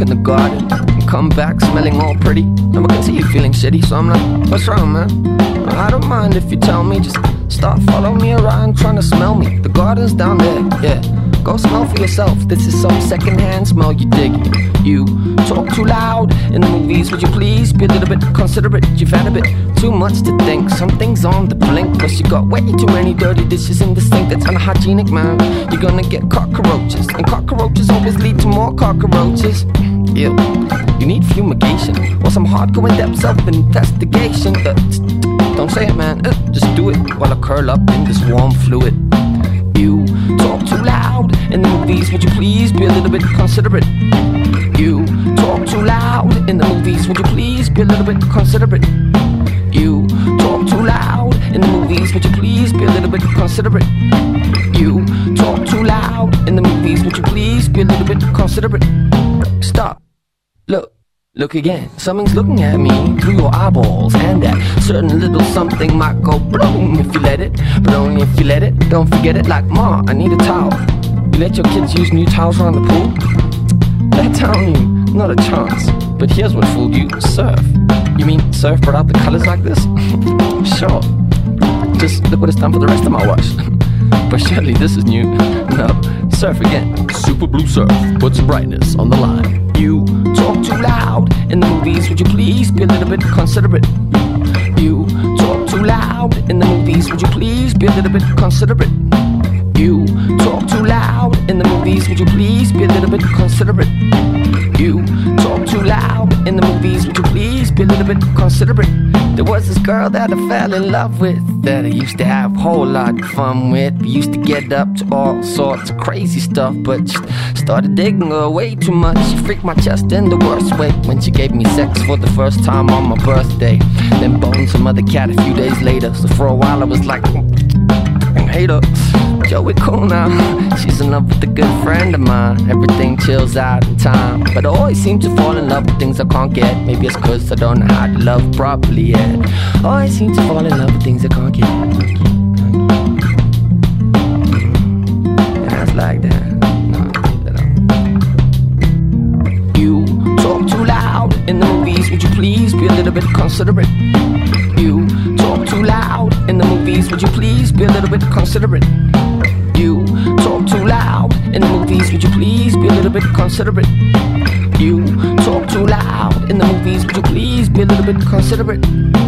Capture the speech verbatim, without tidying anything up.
walk in the garden and come back smelling all pretty. Now I can see you feeling shitty, so I'm like, what's wrong, man? I don't mind if you tell me, just start following me around trying to smell me. The garden's down there, yeah. Go smell for yourself, this is some secondhand smell you dig. You talk too loud in the movies, would you please be a little bit considerate? You've had a bit too much to think, something's on the blink. Plus you got way too many dirty dishes in the sink, that's unhygienic, man. You're gonna get cockroaches, and cockroaches always lead to more cockroaches. Ew, you need fumigation, or some hardcore in-depth self-investigation. uh, Don't say it, man, uh, just do it while I curl up in this warm fluid. You talk too loud in the movies, would you please be a little bit considerate? You talk too loud in the movies, would you please be a little bit considerate? You talk too loud in the movies, would you please be a little bit considerate? You talk too loud in the movies, would you please be a little bit considerate? Stop. Look. Look again, something's looking at me through your eyeballs, and that certain little something might go boom if you let it, but only if you let it. Don't forget it, like, Ma, I need a towel. You let your kids use new towels around the pool? They're telling you, not a chance. But here's what fooled you, surf. You mean surf but out the colors like this? Sure. Just look what it's done for the rest of my wash. But surely this is new. No, surf again. Super blue surf, put some brightness on the line. You talk too loud in the movies, would you please be a little bit considerate? You talk too loud in the movies, would you please be a little bit considerate? You talk too loud in the movies, would you please be a little bit considerate? You talk too loud in the movies, would you please be a little bit considerate? There was this girl that I fell in love with, that I used to have a whole lot of fun with. We used to get up to all sorts of crazy stuff, but just started digging her way too much. She freaked my chest in the worst way when she gave me sex for the first time on my birthday, then boned some other cat a few days later. So for a while I was like, I hate her. Yo, we cool now. She's in love with a good friend of mine. Everything chills out in time, but I always seem to fall in love with things I can't get. Maybe it's cause I don't know how to love properly yet. Always seem to fall in love with things I can't get. And that's like that. No, that you talk too loud in the movies, would you please be a little bit considerate? You talk too loud in the movies, would you please be a little bit considerate? You talk too loud in the movies, would you please be a little bit considerate? You talk too loud in the movies, would you please be a little bit considerate?